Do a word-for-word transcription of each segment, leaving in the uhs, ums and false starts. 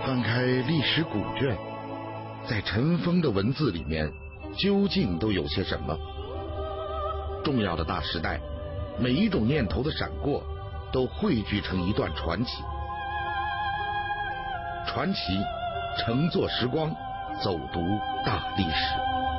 翻开历史古卷，在尘封的文字里面，究竟都有些什么？重要的大时代，每一种念头的闪过，都汇聚成一段传奇。传奇乘坐时光，走读大历史。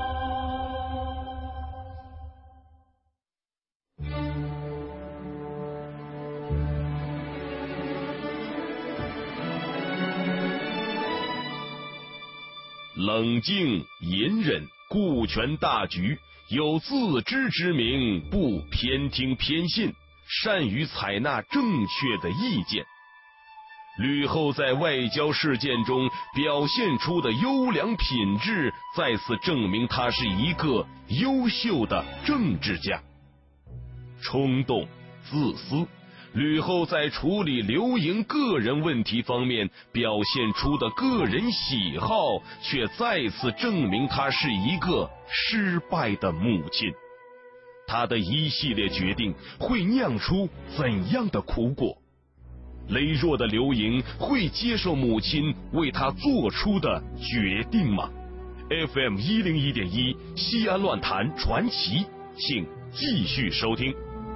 冷静隐忍，顾全大局，有自知之明，不偏听偏信，善于采纳正确的意见。吕后在外交事件中表现出的优良品质，再次证明她是一个优秀的政治家。冲动、自私，吕后在处理刘盈个人问题方面表现出的个人喜好，却再次证明她是一个失败的母亲。她的一系列决定会酿出怎样的苦果？羸弱的刘盈会接受母亲为他做出的决定吗？ F M 一零一点一西安乱谈传奇，请继续收听。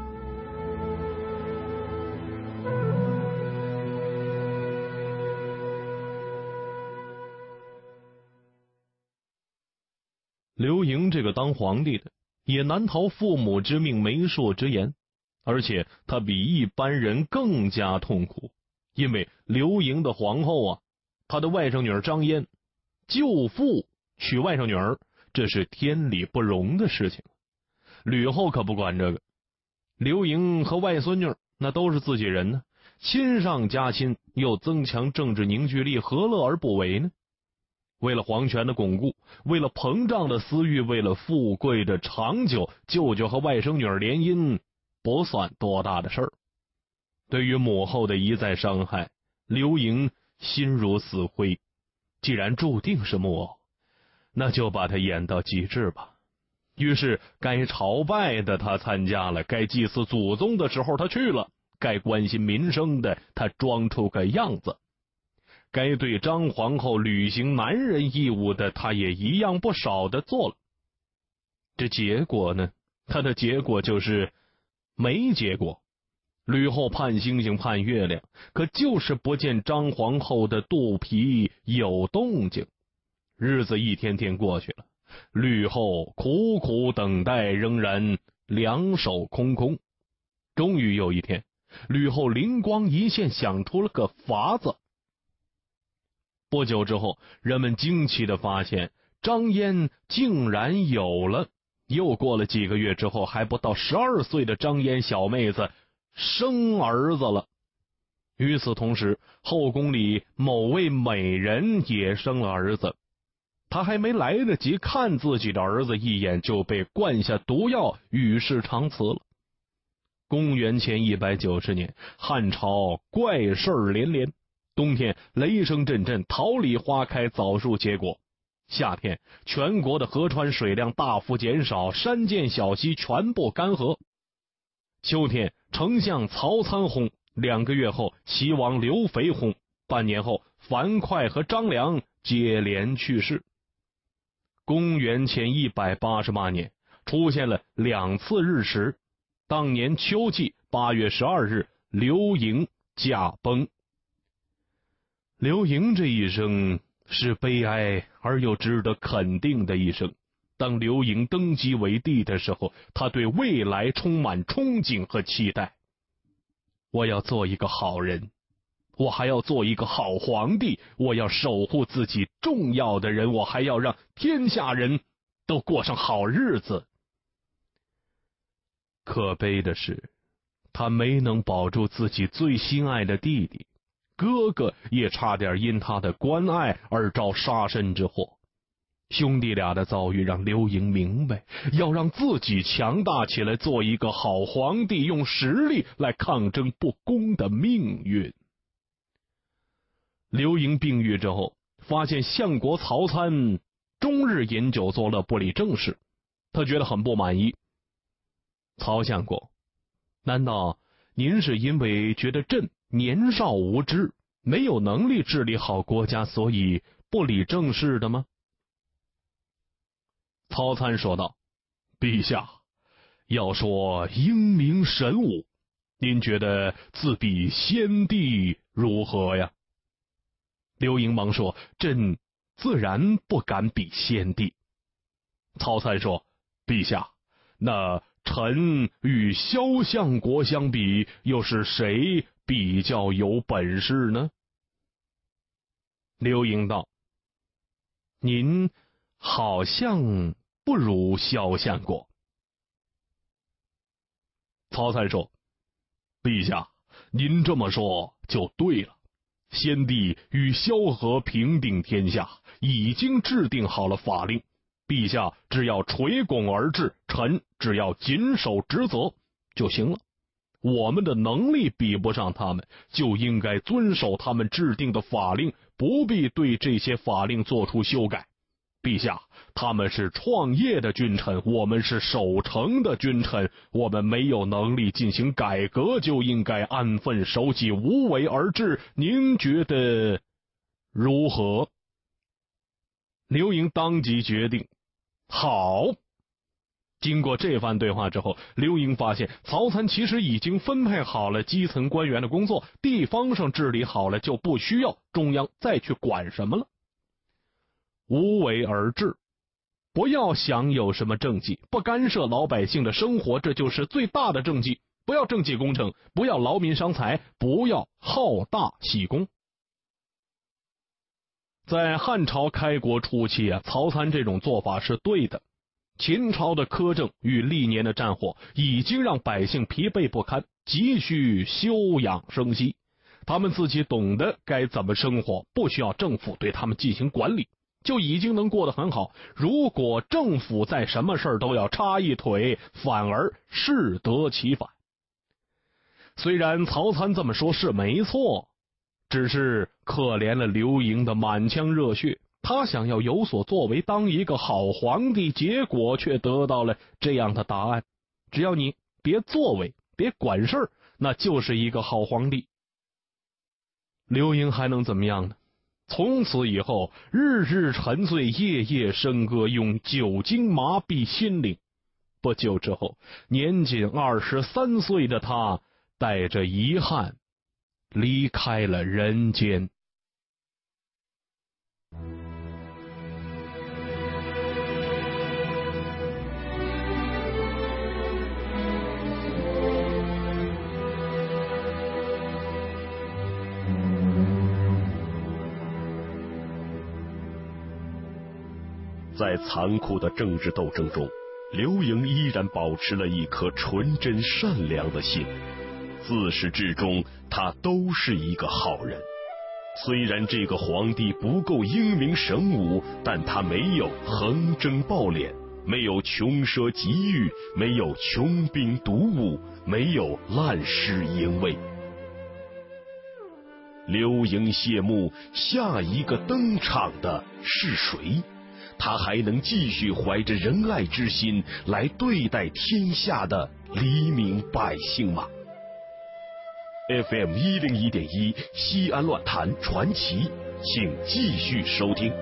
刘盈这个当皇帝的，也难逃父母之命媒妁之言，而且他比一般人更加痛苦，因为刘盈的皇后啊，他的外甥女儿张嫣，舅父娶外甥女儿，这是天理不容的事情。吕后可不管这个，刘盈和外孙女那都是自己人呢，亲上加亲，又增强政治凝聚力，何乐而不为呢？为了皇权的巩固，为了膨胀的私欲，为了富贵的长久，舅舅和外甥女儿联姻不算多大的事儿。对于母后的一再伤害，刘盈心如死灰。既然注定是木偶，那就把它演到极致吧。于是该朝拜的他参加了，该祭祀祖宗的时候他去了，该关心民生的他装出个样子，该对张皇后履行男人义务的他也一样不少的做了。这结果呢？他的结果就是没结果。吕后盼星星盼月亮，可就是不见张皇后的肚皮有动静。日子一天天过去了，吕后苦苦等待，仍然两手空空。终于有一天，吕后灵光一现，想出了个法子。不久之后，人们惊奇地发现张嫣竟然有了。又过了几个月之后，还不到十二岁的张嫣小妹子生儿子了。与此同时，后宫里某位美人也生了儿子，她还没来得及看自己的儿子一眼，就被灌下毒药，与世长辞了。公元前一百九十年，汉朝怪事儿连连，冬天雷声阵阵，桃李花开，枣树结果。夏天全国的河川水量大幅减少，山涧小溪全部干涸。秋天丞相曹参薨，两个月后齐王刘肥薨，半年后樊哙和张良接连去世。公元前一百八十八年出现了两次日食，当年秋季八月十二日，刘盈驾崩。刘盈这一生是悲哀而又值得肯定的一生。当刘盈登基为帝的时候，他对未来充满憧憬和期待。我要做一个好人，我还要做一个好皇帝，我要守护自己重要的人，我还要让天下人都过上好日子。可悲的是，他没能保住自己最心爱的弟弟，哥哥也差点因他的关爱而遭杀身之祸。兄弟俩的遭遇让刘盈明白，要让自己强大起来，做一个好皇帝，用实力来抗争不公的命运。刘盈病愈之后，发现相国曹参终日饮酒作乐，不理政事，他觉得很不满意。曹相公，难道您是因为觉得朕年少无知， 没有能力治理好国家，所以不理政事的吗？曹参说道：陛下，要说英明神武，您觉得自比先帝如何呀？刘盈忙说：朕自然不敢比先帝。曹参说：陛下，那臣与萧相国相比，又是谁比较有本事呢？刘盈道：您好像不如萧相国。曹参说：陛下，您这么说就对了。先帝与萧何平定天下，已经制定好了法令，陛下只要垂拱而治，臣只要谨守职责就行了。我们的能力比不上他们，就应该遵守他们制定的法令，不必对这些法令做出修改。陛下，他们是创业的君臣，我们是守成的君臣，我们没有能力进行改革，就应该安分守己，无为而治。您觉得如何？刘盈当即决定，好。经过这番对话之后，刘盈发现曹参其实已经分配好了基层官员的工作，地方上治理好了，就不需要中央再去管什么了。无为而治，不要想有什么政绩，不干涉老百姓的生活，这就是最大的政绩。不要政绩工程，不要劳民伤财，不要好大喜功。在汉朝开国初期啊，曹参这种做法是对的。秦朝的苛政与历年的战火已经让百姓疲惫不堪，急需休养生息。他们自己懂得该怎么生活，不需要政府对他们进行管理，就已经能过得很好。如果政府在什么事儿都要插一腿，反而适得其反。虽然曹参这么说是没错，只是可怜了刘盈的满腔热血，他想要有所作为，当一个好皇帝，结果却得到了这样的答案：只要你别作为，别管事儿，那就是一个好皇帝。刘盈还能怎么样呢？从此以后，日日沉醉，夜夜笙歌，用酒精麻痹心灵。不久之后，年仅二十三岁的他，带着遗憾离开了人间。 在残酷的政治斗争中，刘盈依然保持了一颗纯真善良的心，自始至终他都是一个好人。虽然这个皇帝不够英明神武，但他没有横征暴敛，没有穷奢极欲，没有穷兵黩武，没有滥施淫威。刘盈谢幕，下一个登场的是谁？他还能继续怀着仁爱之心来对待天下的黎民百姓吗？ F M 一零一点一西安乱谈传奇，请继续收听。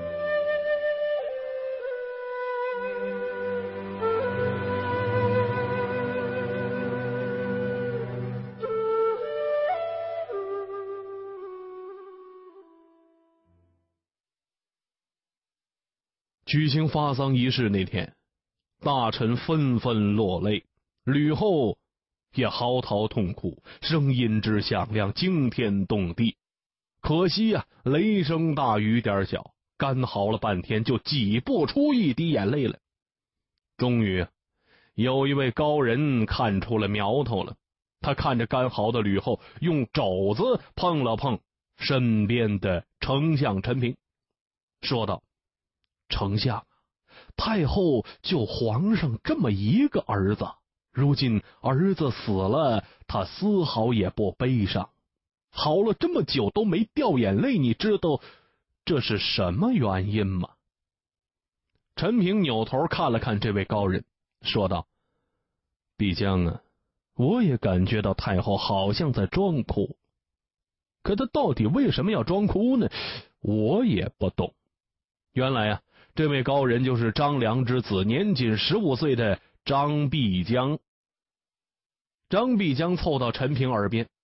举行发丧仪式那天，大臣纷纷落泪，吕后也嚎啕痛哭，声音之响亮，惊天动地。可惜呀、啊，雷声大雨点小，干嚎了半天，就挤不出一滴眼泪来。终于，有一位高人看出了苗头了，他看着干嚎的吕后，用肘子碰了碰身边的丞相陈平，说道：丞相，太后就皇上这么一个儿子，如今儿子死了，他丝毫也不悲伤，好了这么久都没掉眼泪，你知道这是什么原因吗？陈平扭头看了看这位高人，说道：必将啊，我也感觉到太后好像在装哭。 可他到底为什么要装哭呢？我也不懂。原来啊，这位高人就是张良之子，年仅十五岁的张必江。张必江凑到陈平耳边：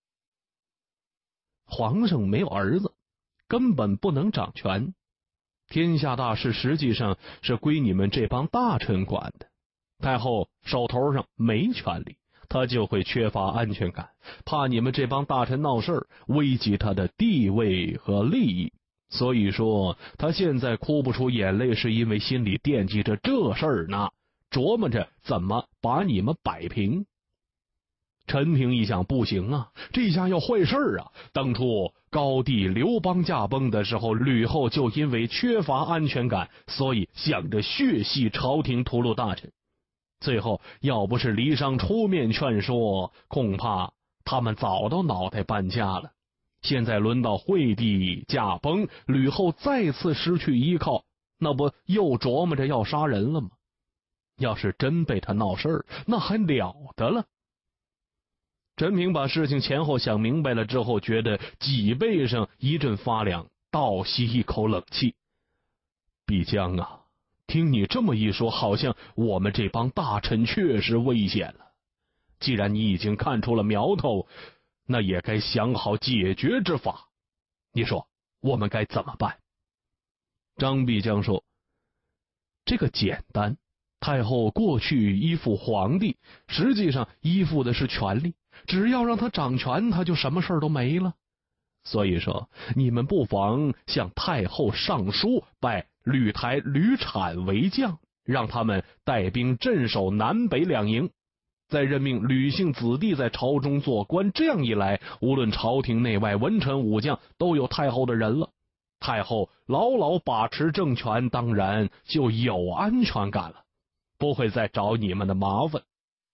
皇上没有儿子，根本不能掌权，天下大事实际上是归你们这帮大臣管的。太后手头上没权力，他就会缺乏安全感，怕你们这帮大臣闹事儿，危及他的地位和利益。所以说他现在哭不出眼泪，是因为心里惦记着这事儿呢，琢磨着怎么把你们摆平。陈平一想，不行啊，这下要坏事啊！当初高帝刘邦驾崩的时候，吕后就因为缺乏安全感，所以想着血洗朝廷屠戮大臣。最后要不是黎商出面劝说，恐怕他们早都脑袋搬家了。现在轮到惠帝驾崩，吕后再次失去依靠，那不又琢磨着要杀人了吗？要是真被他闹事儿，那还了得了。陈平把事情前后想明白了之后，觉得脊背上一阵发凉，倒吸一口冷气。必江啊，听你这么一说，好像我们这帮大臣确实危险了。既然你已经看出了苗头，那也该想好解决之法。你说我们该怎么办？张必江说：这个简单，太后过去依附皇帝，实际上依附的是权力，只要让他掌权，他就什么事儿都没了。所以说你们不妨向太后上书，拜吕台、吕产为将，让他们带兵镇守南北两营，再任命吕姓子弟在朝中做官。这样一来，无论朝廷内外文臣武将都有太后的人了，太后牢牢把持政权，当然就有安全感了，不会再找你们的麻烦。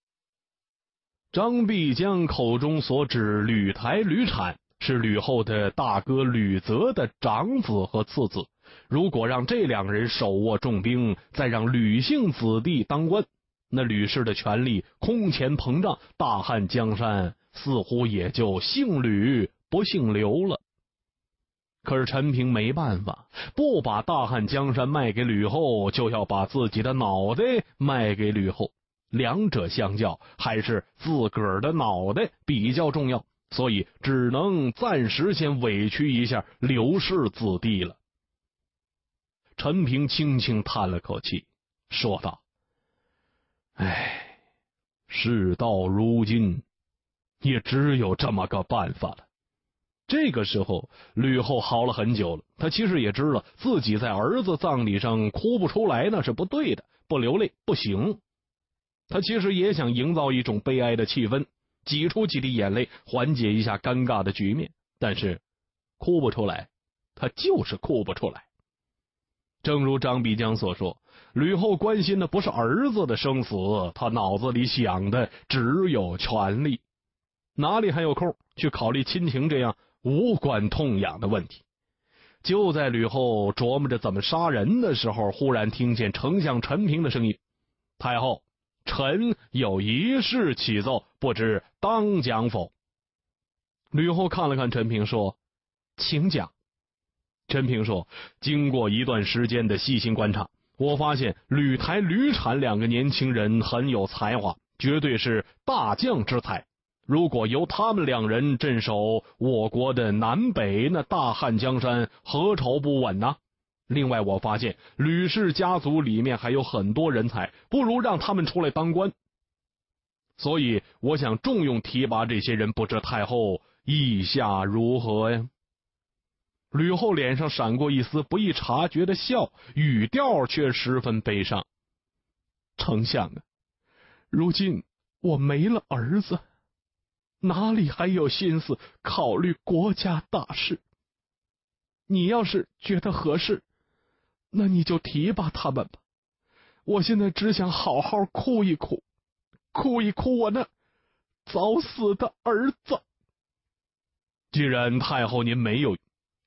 张必江口中所指吕台、吕产是吕后的大哥吕泽的长子和次子，如果让这两人手握重兵，再让吕姓子弟当官，那吕氏的权力空前膨胀，大汉江山似乎也就姓吕不姓刘了。可是陈平没办法，不把大汉江山卖给吕后，就要把自己的脑袋卖给吕后，两者相较，还是自个儿的脑袋比较重要，所以只能暂时先委屈一下刘氏子弟了。陈平轻轻叹了口气，说道：唉，事到如今，也只有这么个办法了。这个时候吕后好了很久了，她其实也知道自己在儿子葬礼上哭不出来那是不对的，不流泪不行。她其实也想营造一种悲哀的气氛，挤出几滴眼泪缓解一下尴尬的局面，但是哭不出来，她就是哭不出来。正如张必江所说，吕后关心的不是儿子的生死，她脑子里想的只有权力，哪里还有空去考虑亲情这样无关痛痒的问题。就在吕后琢磨着怎么杀人的时候，忽然听见丞相陈平的声音：太后，臣有一事启奏，不知当讲否？吕后看了看陈平，说：请讲。陈平说：经过一段时间的细心观察，我发现吕台、吕产两个年轻人很有才华，绝对是大将之才。如果由他们两人镇守我国的南北，那大汉江山何愁不稳呢？另外我发现吕氏家族里面还有很多人才，不如让他们出来当官。所以我想重用提拔这些人，不知太后意下如何呀？吕后脸上闪过一丝不易察觉的笑，语调却十分悲伤。丞相啊，如今我没了儿子，哪里还有心思考虑国家大事？你要是觉得合适，那你就提拔他们吧。我现在只想好好哭一哭，哭一哭我那早死的儿子。既然太后您没有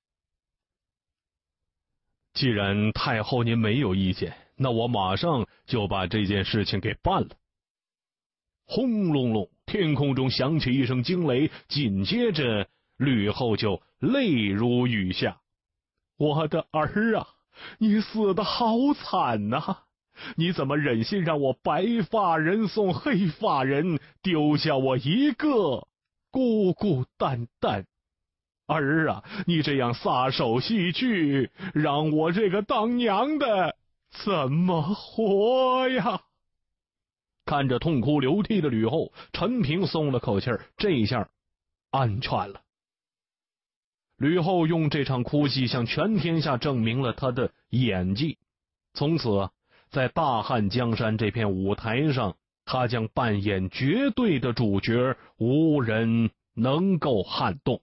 既然太后您没有意见，那我马上就把这件事情给办了。轰隆隆，天空中响起一声惊雷，紧接着吕后就泪如雨下：“我的儿啊，你死得好惨呐、啊！你怎么忍心让我白发人送黑发人，丢下我一个孤孤单单？儿啊，你这样撒手西去，让我这个当娘的怎么活呀？”看着痛哭流涕的吕后，陈平松了口气儿，这下安全了。吕后用这场哭戏向全天下证明了她的演技，从此在大汉江山这片舞台上，她将扮演绝对的主角，无人能够撼动。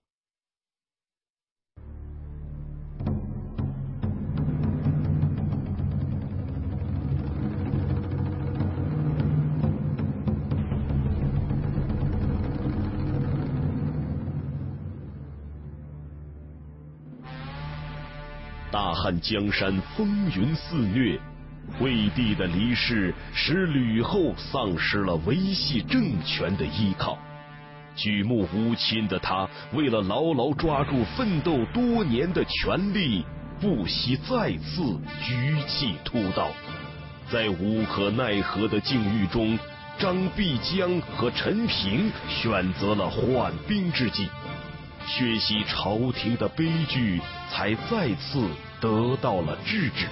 大汉江山风云肆虐，惠帝的离世使吕后丧失了维系政权的依靠。举目无亲的他，为了牢牢抓住奋斗多年的权力，不惜再次举起屠刀。在无可奈何的境遇中，张必江和陈平选择了缓兵之计，血洗朝廷的悲剧才再次得到了制止。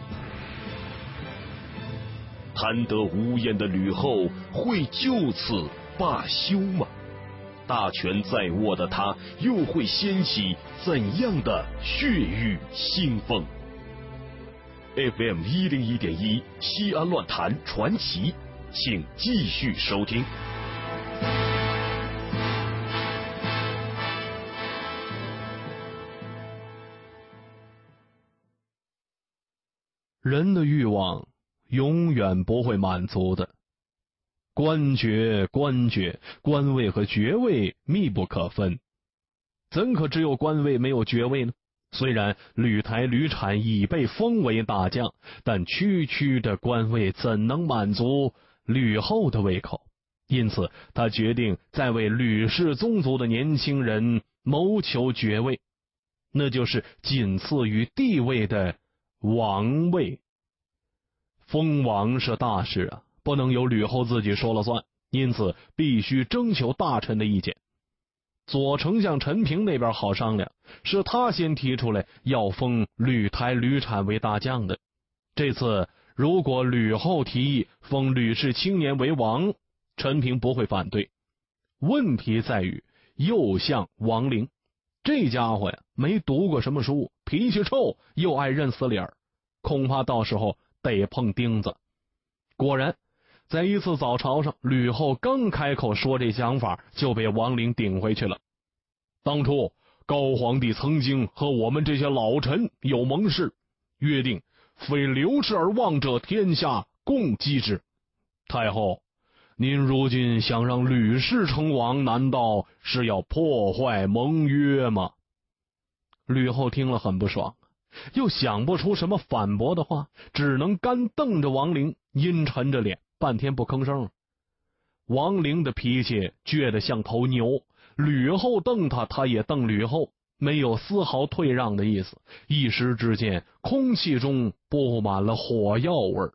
贪得无厌的吕后会就此罢休吗？大权在握的他又会掀起怎样的血雨腥风？ F M 一零一点一西安乱谈传奇，请继续收听。 人的欲望永远不会满足的。官爵、官爵、官位和爵位密不可分，怎可只有官位没有爵位呢？虽然吕台、吕产已被封为大将，但区区的官位怎能满足吕后的胃口？因此，他决定再为吕氏宗族的年轻人谋求爵位，那就是仅次于帝位的王位。封王是大事啊，不能由吕后自己说了算，因此必须征求大臣的意见。左丞相陈平那边好商量，是他先提出来要封吕台、吕产为大将的。这次如果吕后提议封吕氏青年为王，陈平不会反对。问题在于右相王陵，这家伙呀没读过什么书，脾气臭，又爱认死理儿，恐怕到时候得碰钉子。果然，在一次早朝上，吕后刚开口说这想法，就被王陵顶回去了。当初高皇帝曾经和我们这些老臣有盟誓，约定非刘氏而亡者，天下共击之。太后，您如今想让吕氏称王，难道是要破坏盟约吗？吕后听了很不爽，又想不出什么反驳的话，只能干瞪着王陵，阴沉着脸，半天不吭声。王陵的脾气倔得像头牛，吕后瞪他，他也瞪吕后，没有丝毫退让的意思。一时之间，空气中布满了火药味。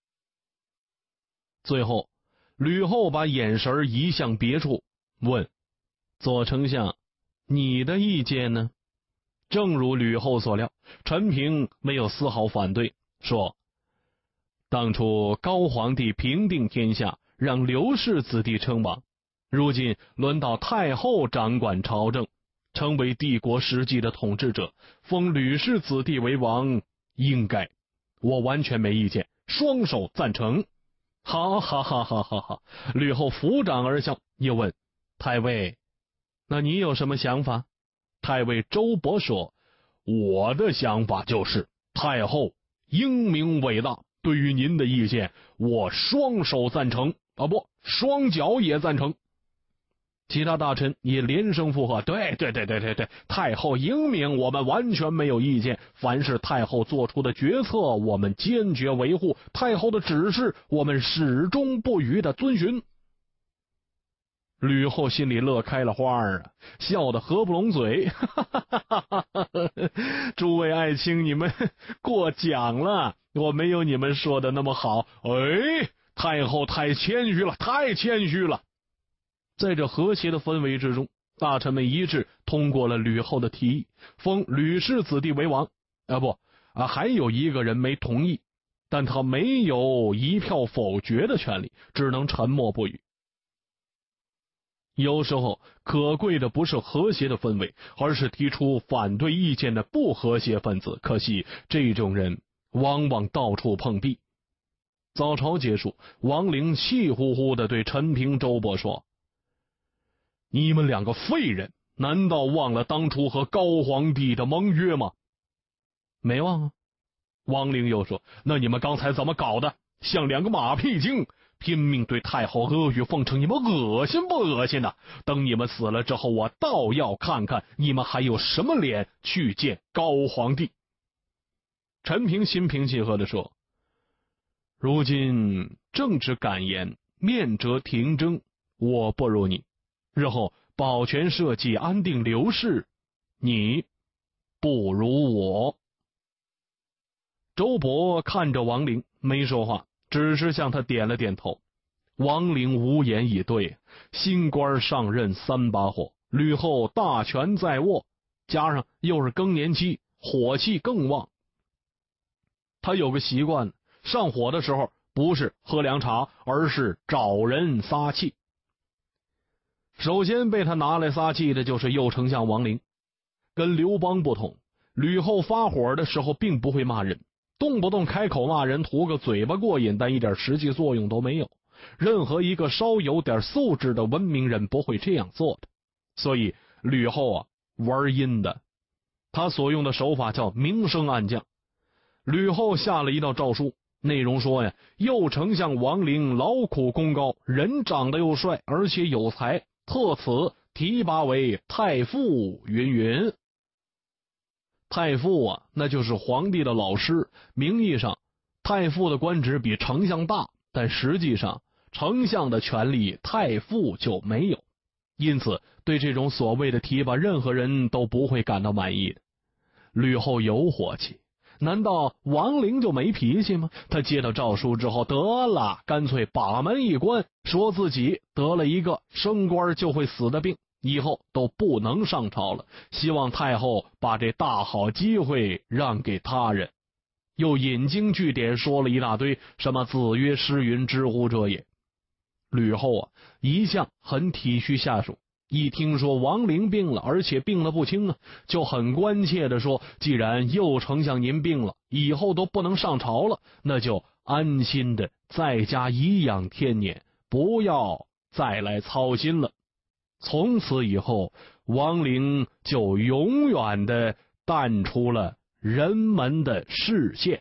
最后，吕后把眼神移向别处，问左丞相：“你的意见呢？”正如吕后所料，陈平没有丝毫反对，说：“当初高皇帝平定天下，让刘氏子弟称王，如今轮到太后掌管朝政，成为帝国实际的统治者，封吕氏子弟为王，应该，我完全没意见，双手赞成。”哈哈哈哈哈哈！吕后抚掌而笑，又问太尉：“那你有什么想法？”太尉周勃说：“我的想法就是，太后英明伟大，对于您的意见，我双手赞成啊，不，双脚也赞成。”其他大臣也连声附和：“对对对对对对，太后英明，我们完全没有意见。凡是太后做出的决策，我们坚决维护；太后的指示，我们始终不渝的遵循。” 吕后心里乐开了花啊，笑得合不拢嘴。诸位爱卿，你们过奖了，我没有你们说的那么好。哎，太后太谦虚了，太谦虚了。在这和谐的氛围之中，大臣们一致通过了吕后的提议，封吕氏子弟为王。啊不啊，还有一个人没同意，但他没有一票否决的权利，只能沉默不语。有时候可贵的不是和谐的氛围，而是提出反对意见的不和谐分子。可惜这种人往往到处碰壁。早朝结束，王陵气呼呼地对陈平、周勃说：“你们两个废人，难道忘了当初和高皇帝的盟约吗？”“没忘啊。”王陵又说：“那你们刚才怎么搞的？像两个马屁精，拼命对太后阿谀奉承，你们恶心不恶心呢？等你们死了之后，我倒要看看你们还有什么脸去见高皇帝。”陈平心平气和地说：“如今正值敢言，面折廷争，我不如你；日后保全社稷，安定刘氏，你不如我。”周勃看着王陵没说话，只是向他点了点头。王陵无言以对，新官上任三把火，吕后大权在握，加上又是更年期，火气更旺。他有个习惯，上火的时候不是喝凉茶，而是找人撒气。首先被他拿来撒气的就是右丞相王陵。跟刘邦不同，吕后发火的时候并不会骂人，动不动开口骂人，图个嘴巴过瘾，但一点实际作用都没有。任何一个稍有点素质的文明人不会这样做的。所以吕后啊，玩阴的，他所用的手法叫明升暗降。吕后下了一道诏书，内容说呀，右丞相王陵劳苦功高，人长得又帅，而且有才，特此提拔为太傅云云。太傅啊，那就是皇帝的老师，名义上太傅的官职比丞相大，但实际上丞相的权力太傅就没有，因此对这种所谓的提拔，任何人都不会感到满意的。吕后有火气，难道王陵就没脾气吗？他接到诏书之后，得了，干脆把门一关，说自己得了一个升官就会死的病，以后都不能上朝了，希望太后把这大好机会让给他人。又引经据典说了一大堆，什么子曰诗云，知乎者也。吕后啊，一向很体恤下属，一听说王陵病了，而且病了不轻啊，就很关切地说，既然右丞相您病了，以后都不能上朝了，那就安心的在家颐养天年，不要再来操心了。从此以后，王陵就永远的淡出了人们的视线。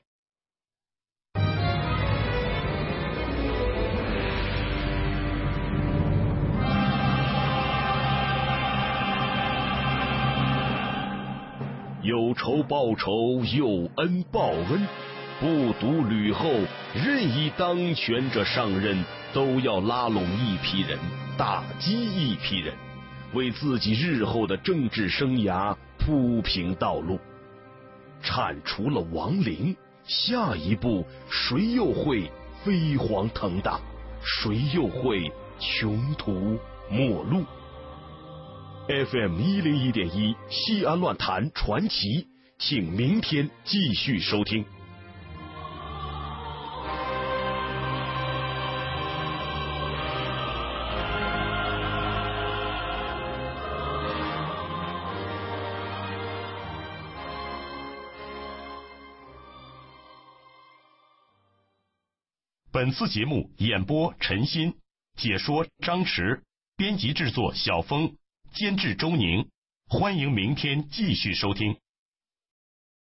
有仇报仇，有恩报恩，不独吕后，任意当权者上任都要拉拢一批人，打击一批人，为自己日后的政治生涯铺平道路。铲除了王陵，下一步谁又会飞黄腾达？谁又会穷途末路？F M 一零一点一西安乱谈传奇，请明天继续收听。本次节目演播陈鑫，解说张弛，编辑制作小峰，监制周宁。欢迎明天继续收听。